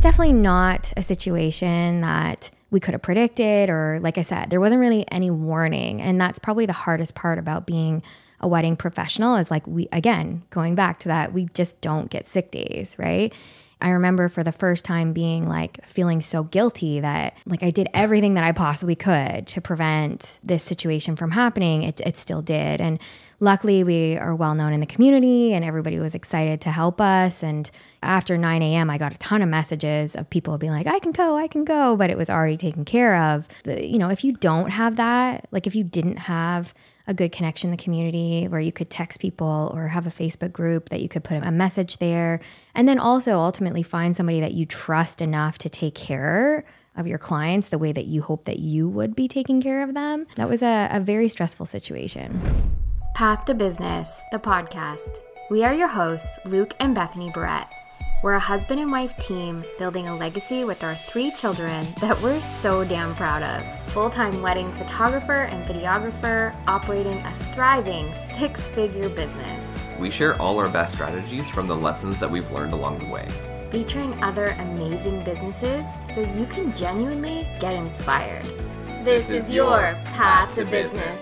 definitely not a situation that we could have predicted, or like I said, there wasn't really any warning. And that's probably the hardest part about being a wedding professional is like again, going back to that, we just don't get sick days, right? I remember for the first time being like feeling so guilty that like I did everything that I possibly could to prevent this situation from happening. It still did. And luckily we are well known in the community and everybody was excited to help us. And after 9 a.m., I got a ton of messages of people being like, I can go, but it was already taken care of. If you don't have that, like if you didn't have a good connection in the community where you could text people or have a Facebook group that you could put a message there. And then also ultimately find somebody that you trust enough to take care of your clients the way that you hope that you would be taking care of them. That was a very stressful situation. Path to Business, the podcast. We are your hosts, Luke and Bethany Barrett. We're a husband and wife team building a legacy with our 3 children that we're so damn proud of. Full-time wedding photographer and videographer operating a thriving 6-figure business. We share all our best strategies from the lessons that we've learned along the way. Featuring other amazing businesses so you can genuinely get inspired. This is your Path to Business.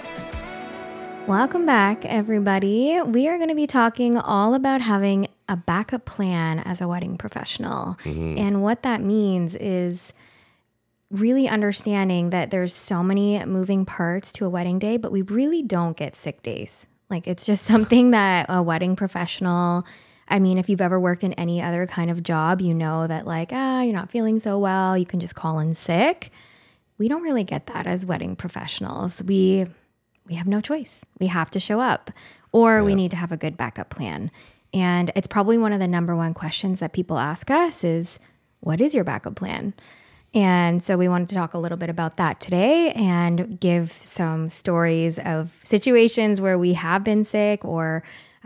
Welcome back, everybody. We are going to be talking all about having a backup plan as a wedding professional. Mm-hmm. And what that means is really understanding that there's so many moving parts to a wedding day, but we really don't get sick days. Like it's just something that a wedding professional, I mean, if you've ever worked in any other kind of job, you know that like, you're not feeling so well, you can just call in sick. We don't really get that as wedding professionals. We have no choice. We have to show up, or we need to have a good backup plan. And it's probably one of the number one questions that people ask us is, what is your backup plan? And so we wanted to talk a little bit about that today and give some stories of situations where we have been sick or,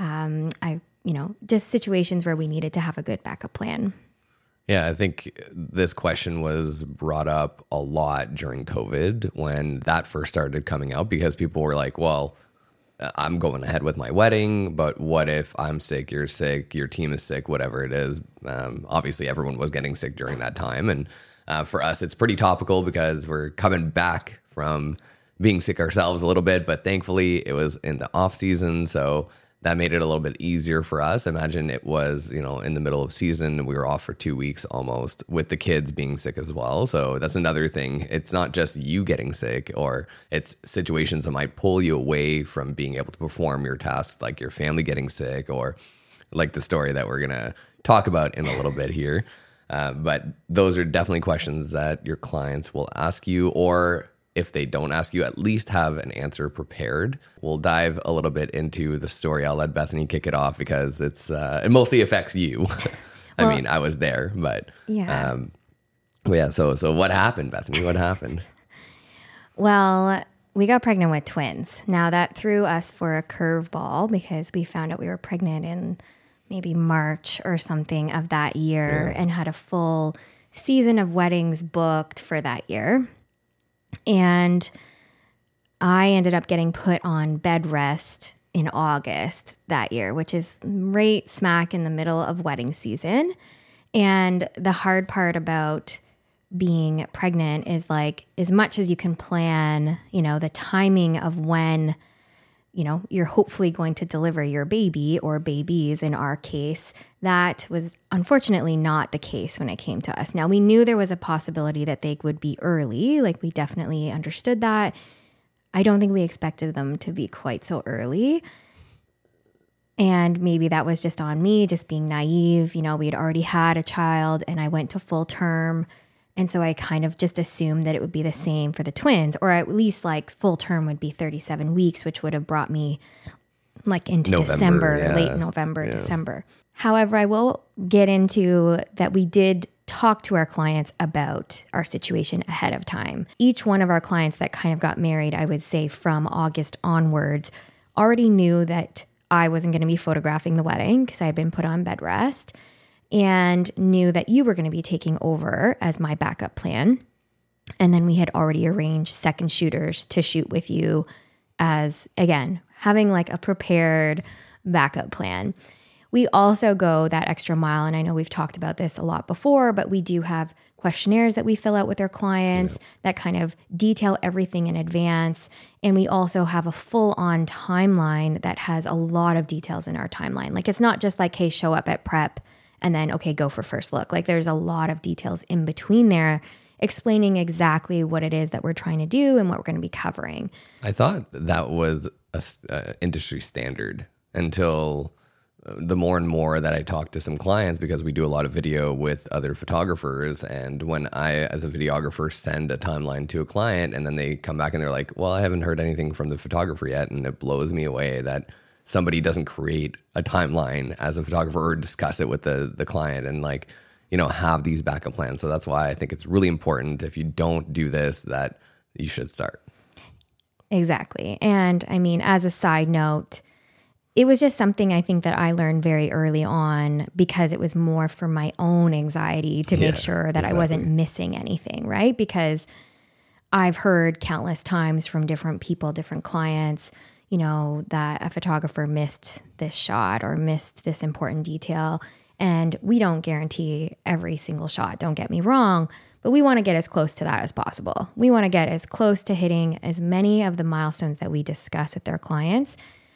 just situations where we needed to have a good backup plan. Yeah, I think this question was brought up a lot during COVID when that first started coming out because people were like, well, I'm going ahead with my wedding, but what if I'm sick, you're sick, your team is sick, whatever it is. Obviously, everyone was getting sick during that time. And for us, it's pretty topical because we're coming back from being sick ourselves a little bit, but thankfully it was in the off season. So that made it a little bit easier for us. Imagine it was, in the middle of season, we were off for 2 weeks almost with the kids being sick as well. So that's another thing. It's not just you getting sick, or it's situations that might pull you away from being able to perform your tasks, like your family getting sick, or like the story that we're going to talk about in a little bit here. But those are definitely questions that your clients will ask you, or if they don't ask you, at least have an answer prepared. We'll dive a little bit into the story. I'll let Bethany kick it off because it mostly affects you. I mean, I was there, but yeah. So what happened, Bethany? What happened? Well, we got pregnant with twins. Now that threw us for a curveball because we found out we were pregnant in maybe March or something of that year and had a full season of weddings booked for that year. And I ended up getting put on bed rest in August that year, which is right smack in the middle of wedding season. And the hard part about being pregnant is like, as much as you can plan, the timing of when, you're hopefully going to deliver your baby or babies in our case, that was unfortunately not the case when it came to us. Now, we knew there was a possibility that they would be early. Like we definitely understood that. I don't think we expected them to be quite so early. And maybe that was just on me, just being naive. We had already had a child and I went to full term. And so I kind of just assumed that it would be the same for the twins, or at least like full term would be 37 weeks, which would have brought me like into December, late November, December. However, I will get into that we did talk to our clients about our situation ahead of time. Each one of our clients that kind of got married, I would say from August onwards, already knew that I wasn't going to be photographing the wedding because I had been put on bed rest, and knew that you were going to be taking over as my backup plan. And then we had already arranged second shooters to shoot with you as, again, having like a prepared backup plan. we also go that extra mile. And I know we've talked about this a lot before, but we do have questionnaires that we fill out with our clients that kind of detail everything in advance. And we also have a full-on timeline that has a lot of details in our timeline. Like, it's not just like, hey, show up at prep and then, okay, go for first look. Like, there's a lot of details in between there explaining exactly what it is that we're trying to do and what we're going to be covering. I thought that was a industry standard until the more and more that I talk to some clients, because we do a lot of video with other photographers. And when I, as a videographer, send a timeline to a client and then they come back and they're like, well, I haven't heard anything from the photographer yet. And it blows me away that somebody doesn't create a timeline as a photographer or discuss it with the client and like, you know, have these backup plans. So that's why I think it's really important, if you don't do this, that you should start. Exactly. And I mean, as a side note, it was just something I think that I learned very early on, because it was more for my own anxiety to make sure that I wasn't missing anything, right? Because I've heard countless times from different people, different clients, you know, that a photographer missed this shot or missed this important detail. And we don't guarantee every single shot, don't get me wrong, but we want to get as close to that as possible. We want to get as close to hitting as many of the milestones that we discuss with our clients.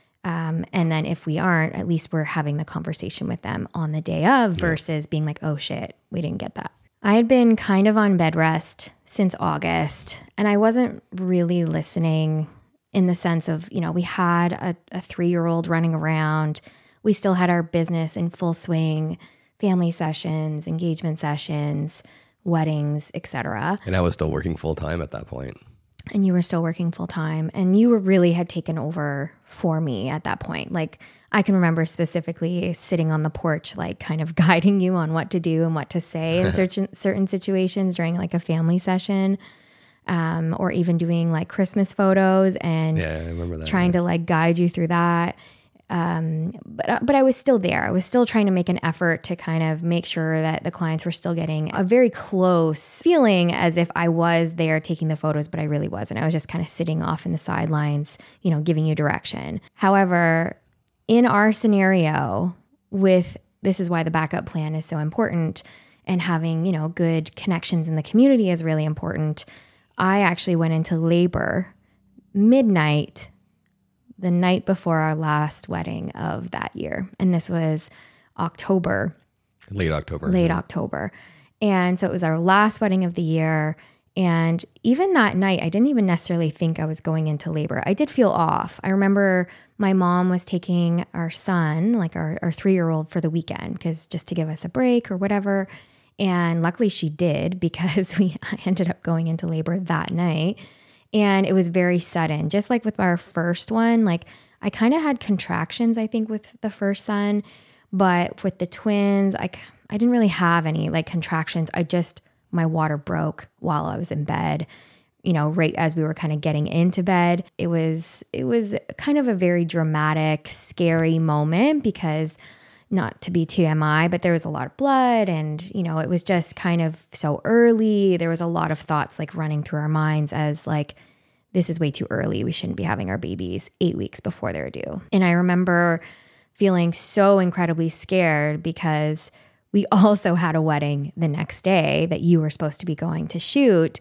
And then if we aren't, at least we're having the conversation with them on the day of versus being like, oh shit, we didn't get that. I had been kind of on bed rest since August, and I wasn't really listening in the sense of, you know, we had a 3-year-old running around. We still had our business in full swing, family sessions, engagement sessions, weddings, etc. And I was still working full time at that point. And you were still working full time, and you really had taken over for me at that point. Like, I can remember specifically sitting on the porch, like kind of guiding you on what to do and what to say in certain situations during like a family session, or even doing like Christmas photos and I remember that, trying to like guide you through that. But I was still there. I was still trying to make an effort to kind of make sure that the clients were still getting a very close feeling as if I was there taking the photos, but I really wasn't. I was just kind of sitting off in the sidelines, you know, giving you direction. However, in our scenario this is why the backup plan is so important, and having, you know, good connections in the community is really important. I actually went into labor midnight the night before our last wedding of that year. And this was October. Late October. And so it was our last wedding of the year. And even that night, I didn't even necessarily think I was going into labor. I did feel off. I remember my mom was taking our son, like our 3-year-old, for the weekend, because just to give us a break or whatever. And luckily she did, because I ended up going into labor that night. And it was very sudden, just like with our first one. Like, I kind of had contractions, I think, with the first son, but with the twins, I didn't really have any like contractions. My water broke while I was in bed, you know, right as we were kind of getting into bed. It was kind of a very dramatic, scary moment, because, not to be TMI, but there was a lot of blood, and, you know, it was just kind of so early. There was a lot of thoughts like running through our minds as like, this is way too early. We shouldn't be having our babies 8 weeks before they're due. And I remember feeling so incredibly scared, because we also had a wedding the next day that you were supposed to be going to shoot.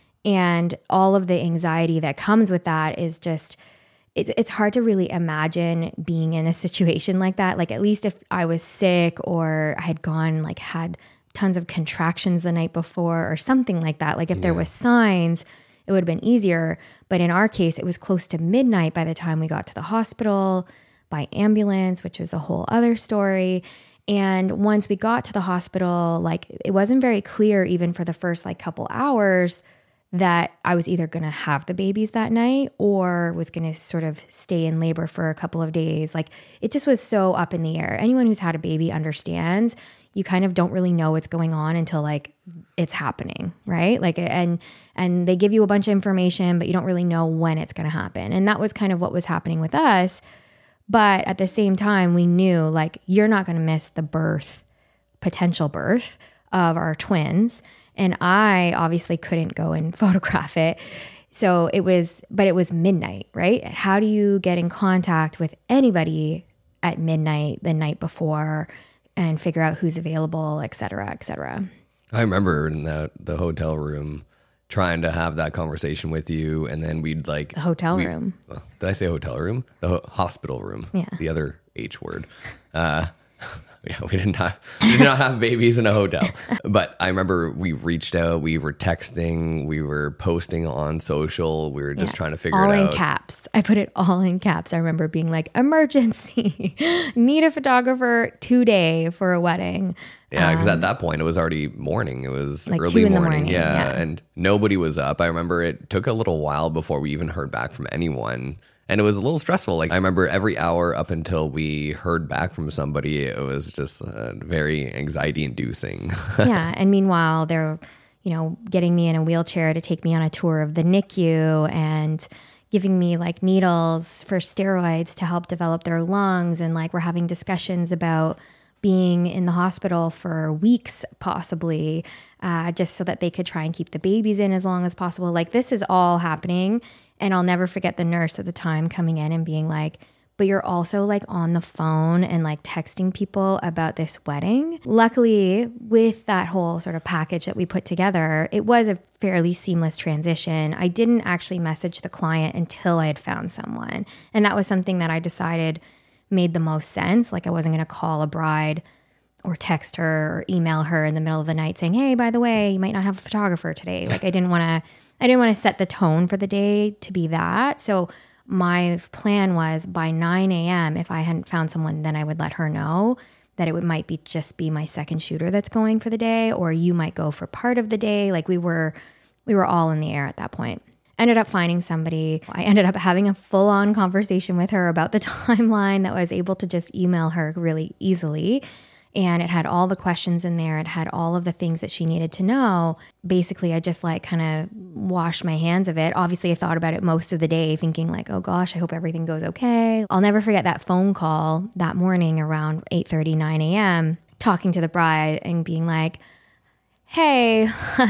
And all of the anxiety that comes with that is just, it's hard to really imagine being in a situation like that. Like, at least if I was sick or I had had tons of contractions the night before or something like that. Like, if there was signs, it would have been easier. But in our case, it was close to midnight by the time we got to the hospital by ambulance, which was a whole other story. And once we got to the hospital, like, it wasn't very clear even for the first like couple hours that I was either going to have the babies that night or was going to sort of stay in labor for a couple of days. Like, it just was so up in the air. Anyone who's had a baby understands you kind of don't really know what's going on until like it's happening, right? Like, and they give you a bunch of information, but you don't really know when it's going to happen. And that was kind of what was happening with us. But at the same time, we knew like, you're not going to miss the potential birth of our twins. And I obviously couldn't go and photograph it. But it was midnight, right? How do you get in contact with anybody at midnight the night before and figure out who's available, et cetera, et cetera. I remember in the hotel room trying to have that conversation with you, and then we'd like The hotel room. Did I say hotel room? The hospital room. Yeah. The other H word. Yeah, we did not have babies in a hotel. But I remember we reached out, we were texting, we were posting on social, we were just trying to figure it out. All in caps. I put it all in caps. I remember being like, emergency, need a photographer today for a wedding. Yeah, because at that point it was already morning. It was Like early 2 in the morning. morning, Yeah, yeah. and nobody was up. I remember it took a little while before we even heard back from anyone. And it was a little stressful. Like I remember every hour up until we heard back from somebody, it was just very anxiety inducing. Yeah. And meanwhile, they're, getting me in a wheelchair to take me on a tour of the NICU and giving me like needles for steroids to help develop their lungs. And like we're having discussions about being in the hospital for weeks, possibly, just so that they could try and keep the babies in as long as possible. Like this is all happening. And I'll never forget the nurse at the time coming in and being like, but you're also like on the phone and like texting people about this wedding. Luckily, with that whole sort of package that we put together, it was a fairly seamless transition. I didn't actually message the client until I had found someone. And that was something that I decided made the most sense. Like I wasn't going to call a bride or text her or email her in the middle of the night saying, hey, by the way, you might not have a photographer today. Like I didn't want to set the tone for the day to be that. So my plan was by 9 a.m., if I hadn't found someone, then I would let her know that it might be just be my second shooter that's going for the day, or you might go for part of the day. Like we were all in the air at that point. Ended up finding somebody. I ended up having a full-on conversation with her about the timeline that was able to just email her really easily. And it had all the questions in there. It had all of the things that she needed to know. Basically, I just like kind of washed my hands of it. Obviously, I thought about it most of the day thinking like, oh gosh, I hope everything goes okay. I'll never forget that phone call that morning around 8:30, 9 a.m., talking to the bride and being like, hey,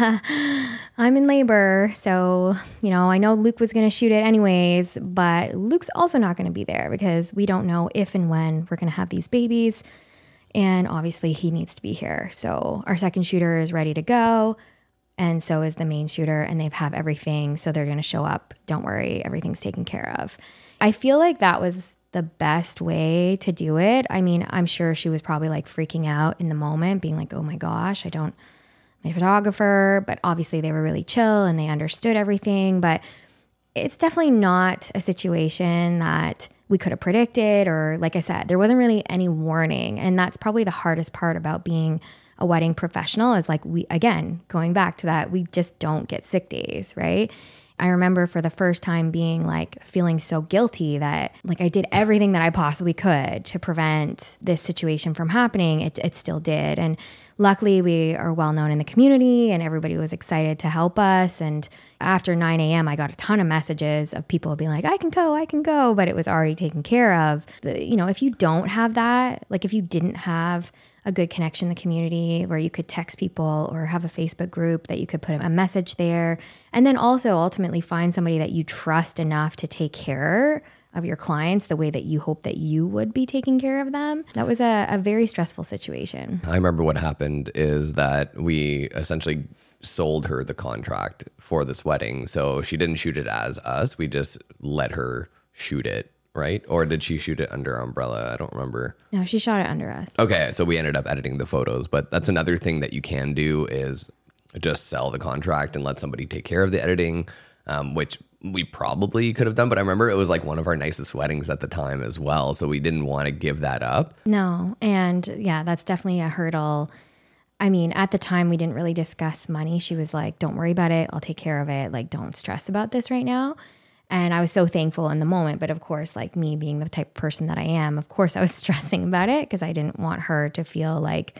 I'm in labor. So, I know Luke was going to shoot it anyways, but Luke's also not going to be there because we don't know if and when we're going to have these babies. And obviously he needs to be here. So our second shooter is ready to go. And so is the main shooter, and they have everything. So they're going to show up. Don't worry. Everything's taken care of. I feel like that was the best way to do it. I mean, I'm sure she was probably like freaking out in the moment, being like, oh my gosh, my photographer. But obviously they were really chill and they understood everything. But it's definitely not a situation that we could have predicted, or like I said, there wasn't really any warning. And that's probably the hardest part about being a wedding professional is like going back to that, we just don't get sick days, right? I remember for the first time being like feeling so guilty that like I did everything that I possibly could to prevent this situation from happening. It still did. And luckily we are well known in the community and everybody was excited to help us. And after 9 a.m., I got a ton of messages of people being like, I can go, but it was already taken care of. If you don't have that, like if you didn't have a good connection in the community where you could text people or have a Facebook group that you could put a message there. And then also ultimately find somebody that you trust enough to take care of your clients the way that you hope that you would be taking care of them. That was a very stressful situation. I remember what happened is that we essentially sold her the contract for this wedding. So she didn't shoot it as us. We just let her shoot it. Right? Or did she shoot it under umbrella? I don't remember. No, she shot it under us. Okay, so we ended up editing the photos, but that's another thing that you can do is just sell the contract and let somebody take care of the editing, which we probably could have done. But I remember it was like one of our nicest weddings at the time as well. So we didn't want to give that up. No. And yeah, that's definitely a hurdle. I mean, at the time, we didn't really discuss money. She was like, don't worry about it. I'll take care of it. Like, don't stress about this right now. And I was so thankful in the moment. But of course, like me being the type of person that I am, of course, I was stressing about it because I didn't want her to feel like,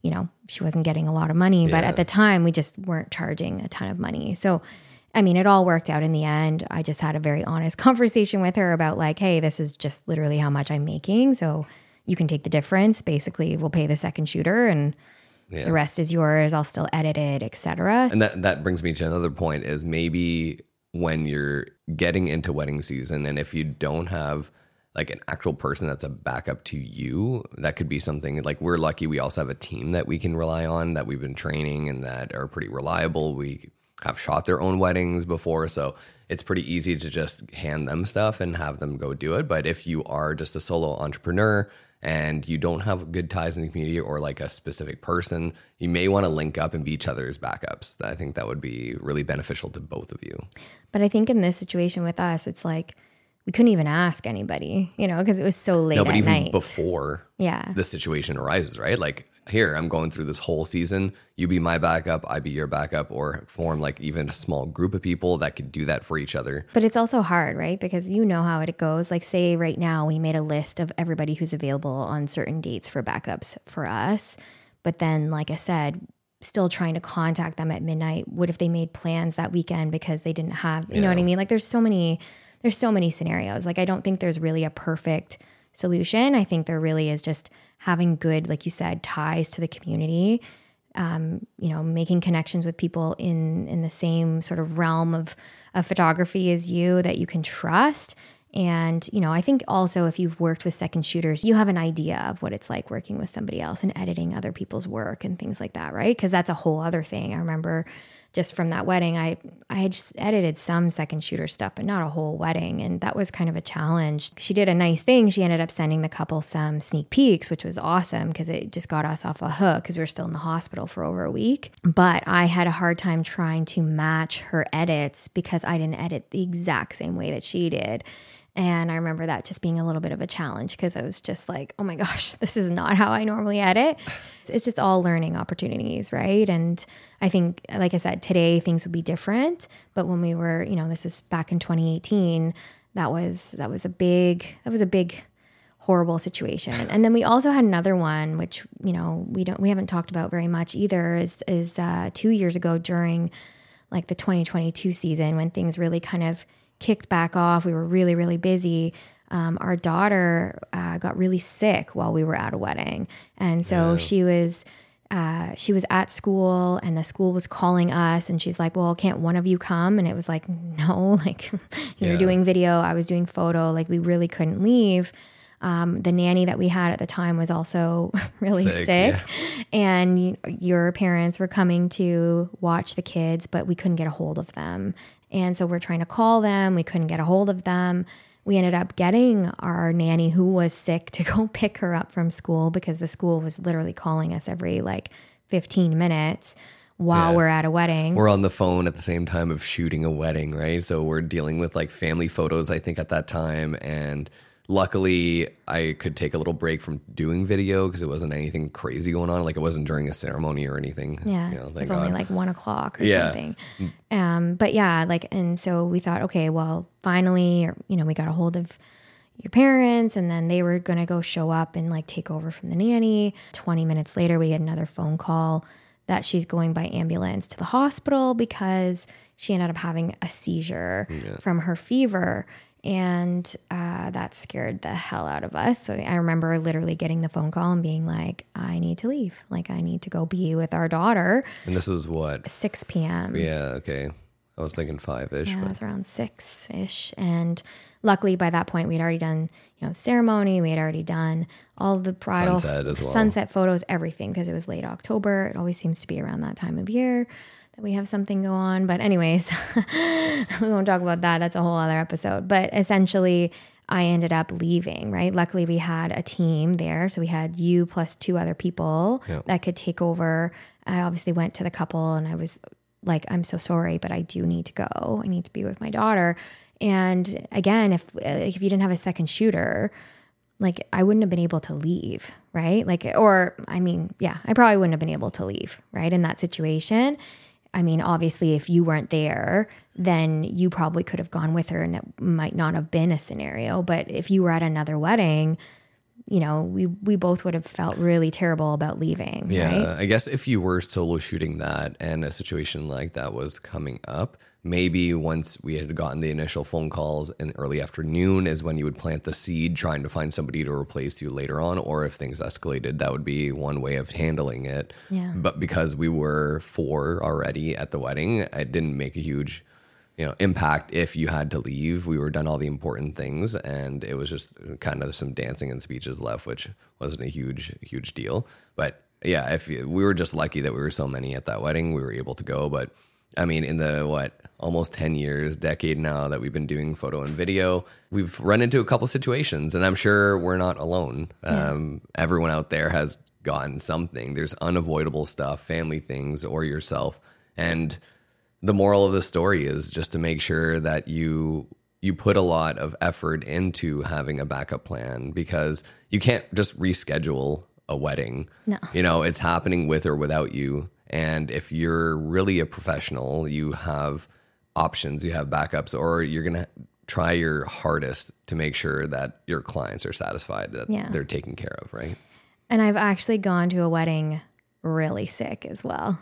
she wasn't getting a lot of money. Yeah. But at the time, we just weren't charging a ton of money. So, I mean, it all worked out in the end. I just had a very honest conversation with her about like, hey, this is just literally how much I'm making. So you can take the difference. Basically, we'll pay the second shooter and the rest is yours. I'll still edit it, etc. And that brings me to another point is maybe when you're getting into wedding season and if you don't have like an actual person that's a backup to you, that could be something like, we're lucky we also have a team that we can rely on, that we've been training and that are pretty reliable. We have shot their own weddings before, so it's pretty easy to just hand them stuff and have them go do it. But if you are just a solo entrepreneur and you don't have good ties in the community or like a specific person, you may want to link up and be each other's backups. I think that would be really beneficial to both of you. But I think in this situation with us, it's like we couldn't even ask anybody, you know, because it was so late No, but at even night. before the situation arises, right? Like, here, I'm going through this whole season. You be my backup, I be your backup, or form like even a small group of people that could do that for each other. But it's also hard, right? Because you know how it goes. Like, say right now we made a list of everybody who's available on certain dates for backups for us. But then, like I said, still trying to contact them at midnight. What if they made plans that weekend because they didn't have, you know what I mean? Like, there's so many scenarios. Like, I don't think there's really a perfect solution. I think there really is just having good, like you said, ties to the community, you know, making connections with people in the same sort of realm of photography as you that you can trust. And, you know, I think also if you've worked with second shooters, you have an idea of what it's like working with somebody else and editing other people's work and things like that, right? Because that's a whole other thing. I remember just from that wedding, I had just edited some second shooter stuff, but not a whole wedding. And that was kind of a challenge. She did a nice thing. She ended up sending the couple some sneak peeks, which was awesome because it just got us off the hook because we were still in the hospital for over a week. But I had a hard time trying to match her edits because I didn't edit the exact same way that she did. And I remember that just being a little bit of a challenge because I was just like, oh my gosh, this is not how I normally edit. It's just all learning opportunities, right? And I think, like I said, today things would be different. But when we were, you know, this was back in 2018, that was a big horrible situation. And then we also had another one, which, you know, we haven't talked about very much either, is 2 years ago during like the 2022 season when things really kind of kicked back off. We were really, really busy. Our daughter got really sick while we were at a wedding. And so she was at school and the school was calling us and she's like, well, can't one of you come? And it was like, no, like you're doing video. I was doing photo. Like we really couldn't leave. The nanny that we had at the time was also really sick. And your parents were coming to watch the kids, but we couldn't get a hold of them. And so we're trying to call them. We couldn't get a hold of them. We ended up getting our nanny who was sick to go pick her up from school because the school was literally calling us every like 15 minutes while we're at a wedding. We're on the phone at the same time of shooting a wedding, right? So we're dealing with like family photos, I think, at that time. And luckily, I could take a little break from doing video because it wasn't anything crazy going on. Like it wasn't during a ceremony or anything. Yeah, you know, it was only like 1 o'clock or something. But yeah, like, and so we thought, okay, well, finally, you know, we got a hold of your parents, and then they were gonna go show up and like take over from the nanny. 20 minutes later, we get another phone call that she's going by ambulance to the hospital because she ended up having a seizure from her fever. And that scared the hell out of us. So I remember literally getting the phone call and being like, I need to leave. Like, I need to go be with our daughter. And this was what? 6 p.m. Yeah, okay. I was thinking 5-ish. Yeah, it was around 6-ish. And luckily by that point, we'd already done, you know, the ceremony. We had already done all of the bridal sunset photos, everything, because it was late October. It always seems to be around that time of year that we have something go on. But anyways, we won't talk about that. That's a whole other episode. But essentially, I ended up leaving, right? Luckily, we had a team there. So we had you plus 2 other people that could take over. I obviously went to the couple and I was like, I'm so sorry, but I do need to go. I need to be with my daughter. And again, if you didn't have a second shooter, like I wouldn't have been able to leave, right? Like, or I mean, yeah, I probably wouldn't have been able to leave, right? In that situation. I mean, obviously, if you weren't there, then you probably could have gone with her and it might not have been a scenario. But if you were at another wedding, you know, we both would have felt really terrible about leaving. Yeah, right? I guess if you were solo shooting that and a situation like that was coming up, maybe once we had gotten the initial phone calls in early afternoon is when you would plant the seed trying to find somebody to replace you later on. Or if things escalated, that would be one way of handling it. Yeah. But because we were 4 already at the wedding, it didn't make a huge impact if you had to leave. We were done all the important things, and it was just kind of some dancing and speeches left, which wasn't a huge deal. But yeah, we were just lucky that we were so many at that wedding, we were able to go. But I mean, in the almost 10 years, decade now that we've been doing photo and video, we've run into a couple situations, and I'm sure we're not alone. Everyone out there has gotten something. There's unavoidable stuff, family things, or yourself. And the moral of the story is just to make sure that you put a lot of effort into having a backup plan, because you can't just reschedule a wedding. No. It's happening with or without you. And if you're really a professional, you have options, you have backups, or you're going to try your hardest to make sure that your clients are satisfied, that they're taken care of, right? And I've actually gone to a wedding really sick as well.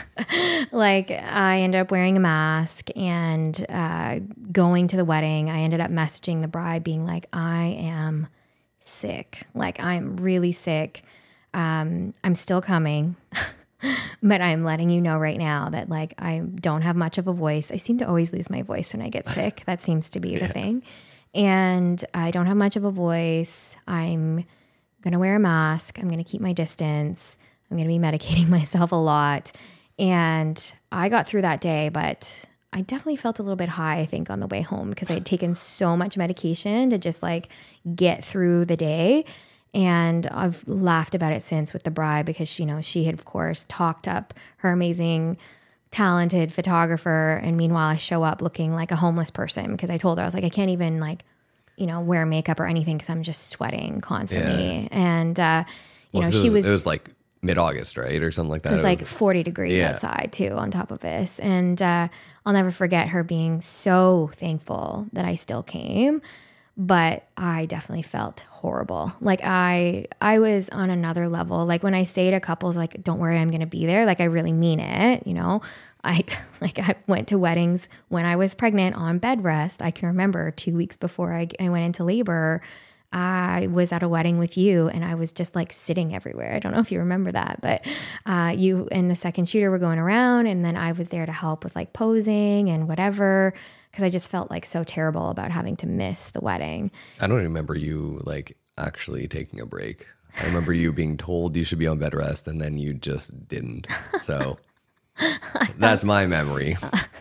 I ended up wearing a mask and going to the wedding. I ended up messaging the bride being like, I am sick. I'm really sick. I'm still coming. But I'm letting you know right now that I don't have much of a voice. I seem to always lose my voice when I get sick. That seems to be the thing. And I don't have much of a voice. I'm going to wear a mask. I'm going to keep my distance. I'm going to be medicating myself a lot. And I got through that day, but I definitely felt a little bit high, I think, on the way home, because I had taken so much medication to just get through the day. And I've laughed about it since with the bride, because she had, of course, talked up her amazing, talented photographer. And meanwhile, I show up looking like a homeless person, because I told her, I was like, I can't even wear makeup or anything, because I'm just sweating constantly. And, it was mid-August, right? Or something like that. It was 40 degrees outside too, on top of this. And I'll never forget her being so thankful that I still came. But I definitely felt horrible. I was on another level. When I say to couples, don't worry, I'm going to be there. I really mean it. I went to weddings when I was pregnant on bed rest. I can remember 2 weeks before I went into labor, I was at a wedding with you, and I was just sitting everywhere. I don't know if you remember that, but you and the second shooter were going around, and then I was there to help with posing and whatever, because I just felt so terrible about having to miss the wedding. I don't remember you actually taking a break. I remember you being told you should be on bed rest, and then you just didn't. So that's my memory.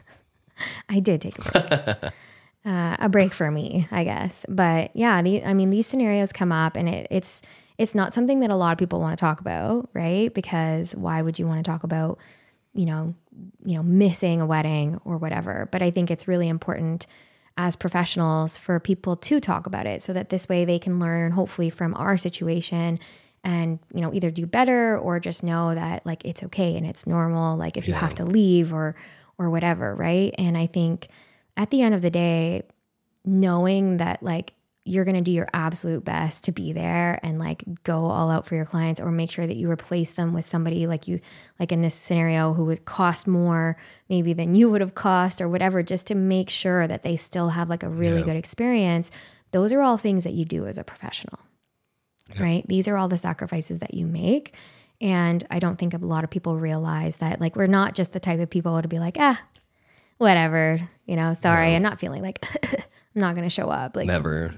I did take a break. A break for me, I guess. But yeah, these scenarios come up, and it's not something that a lot of people want to talk about, right? Because why would you want to talk about, missing a wedding or whatever? But I think it's really important as professionals for people to talk about it, so that this way they can learn, hopefully, from our situation, and either do better, or just know that it's okay and it's normal, if you have to leave or whatever, right? And I think at the end of the day, knowing that you're going to do your absolute best to be there and go all out for your clients, or make sure that you replace them with somebody in this scenario, who would cost more maybe than you would have cost or whatever, just to make sure that they still have a really good experience. Those are all things that you do as a professional, right? These are all the sacrifices that you make. And I don't think a lot of people realize that we're not just the type of people to be whatever, sorry, I'm not feeling I'm not going to show up. Never.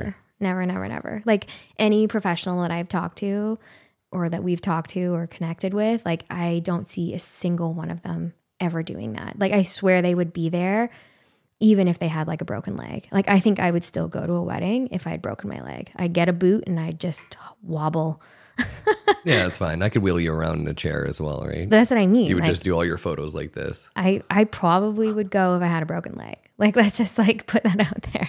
Any professional that I've talked to, or that we've talked to or connected with, I don't see a single one of them ever doing that. I swear they would be there even if they had a broken leg. I think I would still go to a wedding if I had broken my leg. I'd get a boot and I'd just wobble. Yeah, that's fine. I could wheel you around in a chair as well, right? That's what I mean. You would just do all your photos like this. I probably would go if I had a broken leg. Let's just put that out there.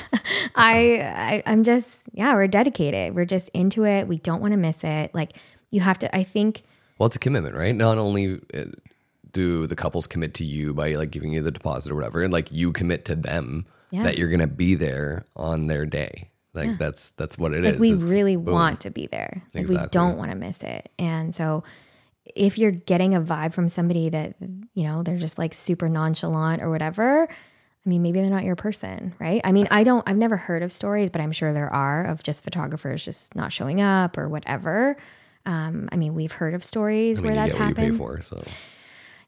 I'm just, we're dedicated. We're just into it. We don't want to miss it. You have to, I think. Well, it's a commitment, right? Not only do the couples commit to you by giving you the deposit or whatever, and you commit to them that you're going to be there on their day. That's what it is. We really want to be there. Exactly. We don't want to miss it. And so if you're getting a vibe from somebody that, they're just super nonchalant or whatever, maybe they're not your person, right? I've never heard of stories, but I'm sure there are, of just photographers just not showing up or whatever. We've heard of stories where that's happened. You pay for, so.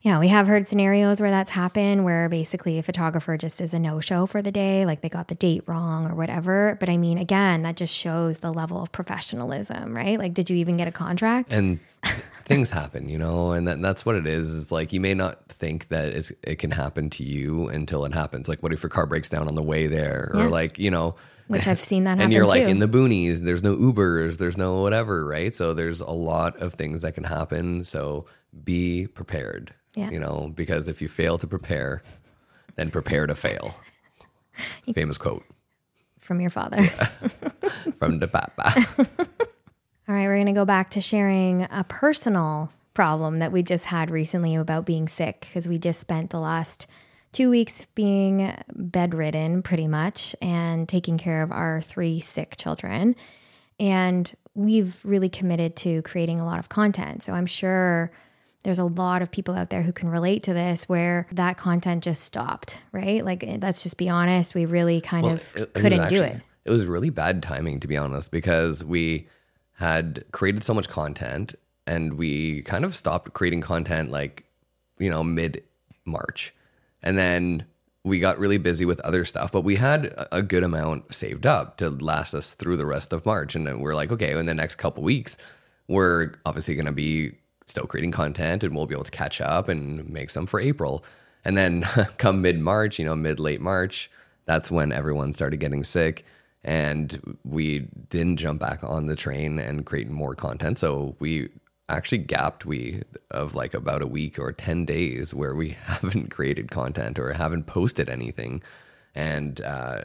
Yeah, we have heard scenarios where that's happened, where basically a photographer just is a no-show for the day, like they got the date wrong or whatever. But I mean, again, that just shows the level of professionalism, right? Like, did you even get a contract? And things happen, you know, and that's what it is like, you may not think that it can happen to you until it happens. Like, what if your car breaks down on the way there? Or like, you know, which I've seen that happen and you're like too. in the boonies, there's no Ubers, there's no whatever, right? So there's a lot of things that can happen. So be prepared, you know, because if you fail to prepare, then prepare to fail. Famous quote. From your father. From the papa. All right, we're going to go back to sharing a personal problem that we just had recently about being sick, because we just spent the last 2 weeks being bedridden pretty much and taking care of our 3 sick children. And we've really committed to creating a lot of content. So I'm sure there's a lot of people out there who can relate to this, where that content just stopped, right? Like, let's just be honest. We really couldn't do it. It was really bad timing, to be honest, because we had created so much content and we kind of stopped creating content like, you know, mid-March. And then we got really busy with other stuff, but we had a good amount saved up to last us through the rest of March. And then we're like, okay, in the next couple weeks, we're obviously going to be still creating content and we'll be able to catch up and make some for April. And then come mid-March, you know, late March, that's when everyone started getting sick. And we didn't jump back on the train and create more content. So we actually gapped of like about a week or 10 days where we haven't created content or haven't posted anything. And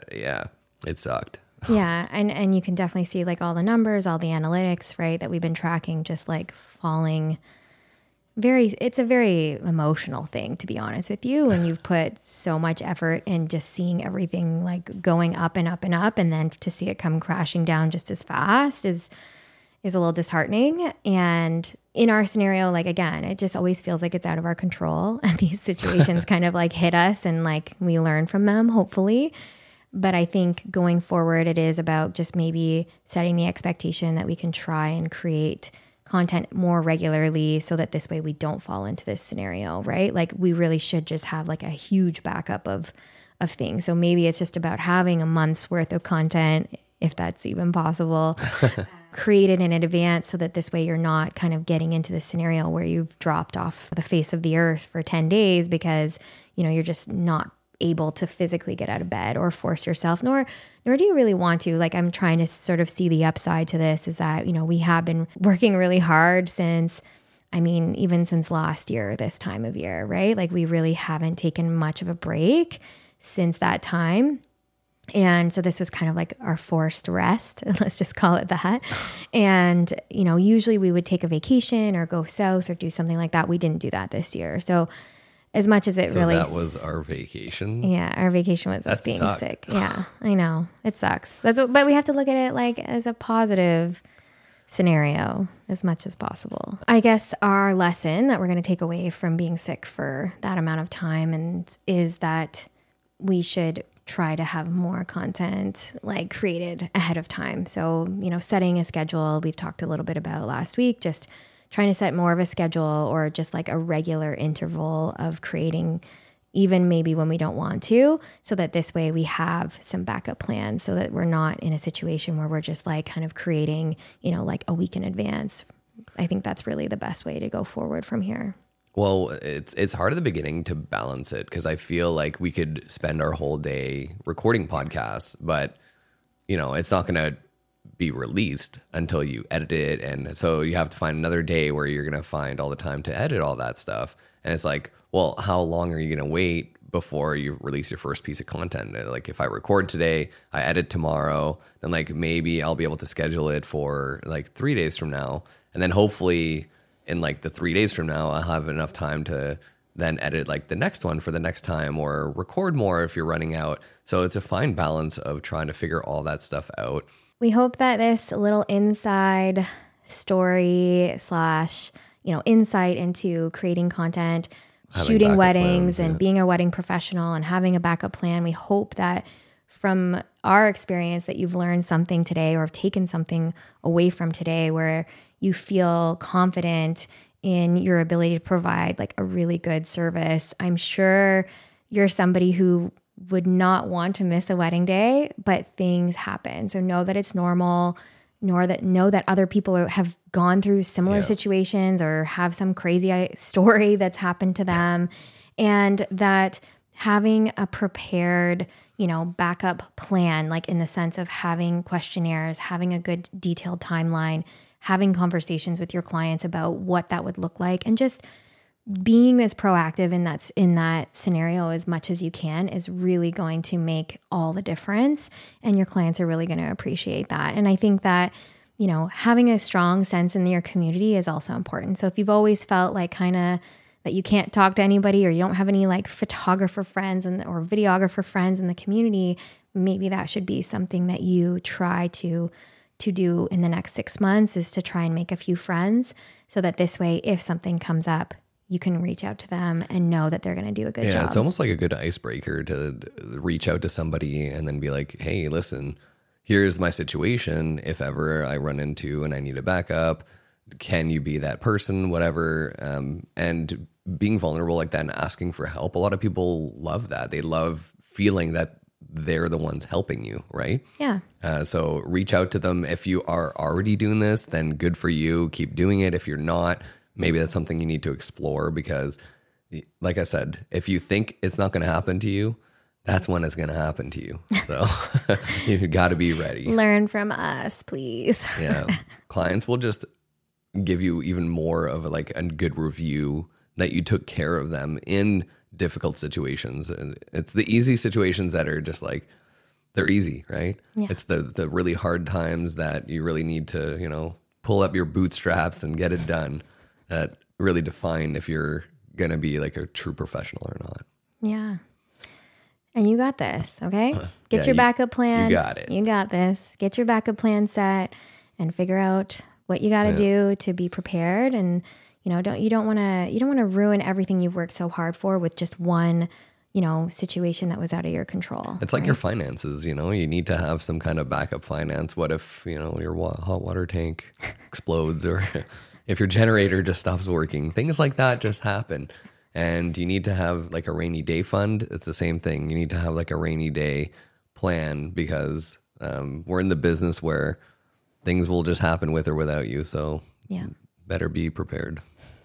it sucked. Yeah. And you can definitely see like all the numbers, all the analytics, right, that we've been tracking, just like falling. It's a very emotional thing, to be honest with you. And you've put so much effort in just seeing everything like going up and up and up. And then to see it come crashing down just as fast is a little disheartening. And in our scenario, like, again, it just always feels like it's out of our control. And these situations kind of like hit us and like we learn from them, hopefully. But I think going forward, it is about just maybe setting the expectation that we can try and create content more regularly so that this way we don't fall into this scenario, right? Like, we really should just have like a huge backup of things. So maybe it's just about having a month's worth of content, if that's even possible, created in advance, so that this way you're not kind of getting into the scenario where you've dropped off the face of the earth for 10 days because, you know, you're just not able to physically get out of bed or force yourself, nor do you really want to. Like, I'm trying to sort of see the upside to this, is that, you know, we have been working really hard even since last year, this time of year, right? Like, we really haven't taken much of a break since that time. And so this was kind of like our forced rest, let's just call it that. And, you know, usually we would take a vacation or go south or do something like that. We didn't do that this year. So as much as that was our vacation. Yeah, our vacation was us being sucked. sick. Yeah, I know. It sucks. But we have to look at it like as a positive scenario as much as possible. I guess our lesson that we're going to take away from being sick for that amount of time is that we should try to have more content like created ahead of time. So, you know, setting a schedule, we've talked a little bit about last week, just trying to set more of a schedule or just like a regular interval of creating, even maybe when we don't want to, so that this way we have some backup plans, so that we're not in a situation where we're just like kind of creating, you know, like a week in advance. I think that's really the best way to go forward from here. Well, it's hard at the beginning to balance it, because I feel like we could spend our whole day recording podcasts, but, you know, it's not going to be released until you edit it. And so you have to find another day where you're going to find all the time to edit all that stuff. And it's like, well, how long are you going to wait before you release your first piece of content? Like, if I record today, I edit tomorrow, then like maybe I'll be able to schedule it for like 3 days from now. And then hopefully in like the 3 days from now, I'll have enough time to then edit like the next one for the next time, or record more if you're running out. So it's a fine balance of trying to figure all that stuff out. We hope that this little inside story / insight into creating content, shooting weddings and being a wedding professional and having a backup plan. We hope that from our experience that you've learned something today or have taken something away from today where you feel confident in your ability to provide like a really good service. I'm sure you're somebody who would not want to miss a wedding day, but things happen. So know that it's normal, know that other people have gone through similar situations or have some crazy story that's happened to them, and that having a prepared, backup plan, like in the sense of having questionnaires, having a good detailed timeline, having conversations with your clients about what that would look like, and just being as proactive in that scenario as much as you can is really going to make all the difference. And your clients are really going to appreciate that. And I think that, having a strong sense in your community is also important. So if you've always felt like kind of that you can't talk to anybody, or you don't have any like photographer friends or videographer friends in the community, maybe that should be something that you try to do in the next 6 months, is to try and make a few friends, so that this way, if something comes up, you can reach out to them and know that they're going to do a good job. Yeah, it's almost like a good icebreaker to reach out to somebody and then be like, hey, listen, here's my situation. If ever I run into and I need a backup, can you be that person, whatever? And being vulnerable like that and asking for help. A lot of people love that. They love feeling that they're the ones helping you, right? Yeah. So reach out to them. If you are already doing this, then good for you. Keep doing it. If you're not, maybe that's something you need to explore, because like I said, if you think it's not going to happen to you, that's when it's going to happen to you. So you got to be ready. Learn from us, please. Yeah. Clients will just give you even more of a good review that you took care of them in difficult situations. And it's the easy situations that are just like, they're easy, right? Yeah. It's the really hard times that you really need to, pull up your bootstraps and get it done, that really define if you're going to be like a true professional or not. Yeah. And you got this, okay? Get Yeah, your backup plan. You got it. You got this. Get your backup plan set and figure out what you got to do to be prepared. And you don't want to ruin everything you've worked so hard for with just one, situation that was out of your control. It's like your finances, you need to have some kind of backup finance. What if, your hot water tank explodes, or if your generator just stops working? Things like that just happen. And you need to have like a rainy day fund. It's the same thing. You need to have like a rainy day plan, because we're in the business where things will just happen with or without you. So better be prepared.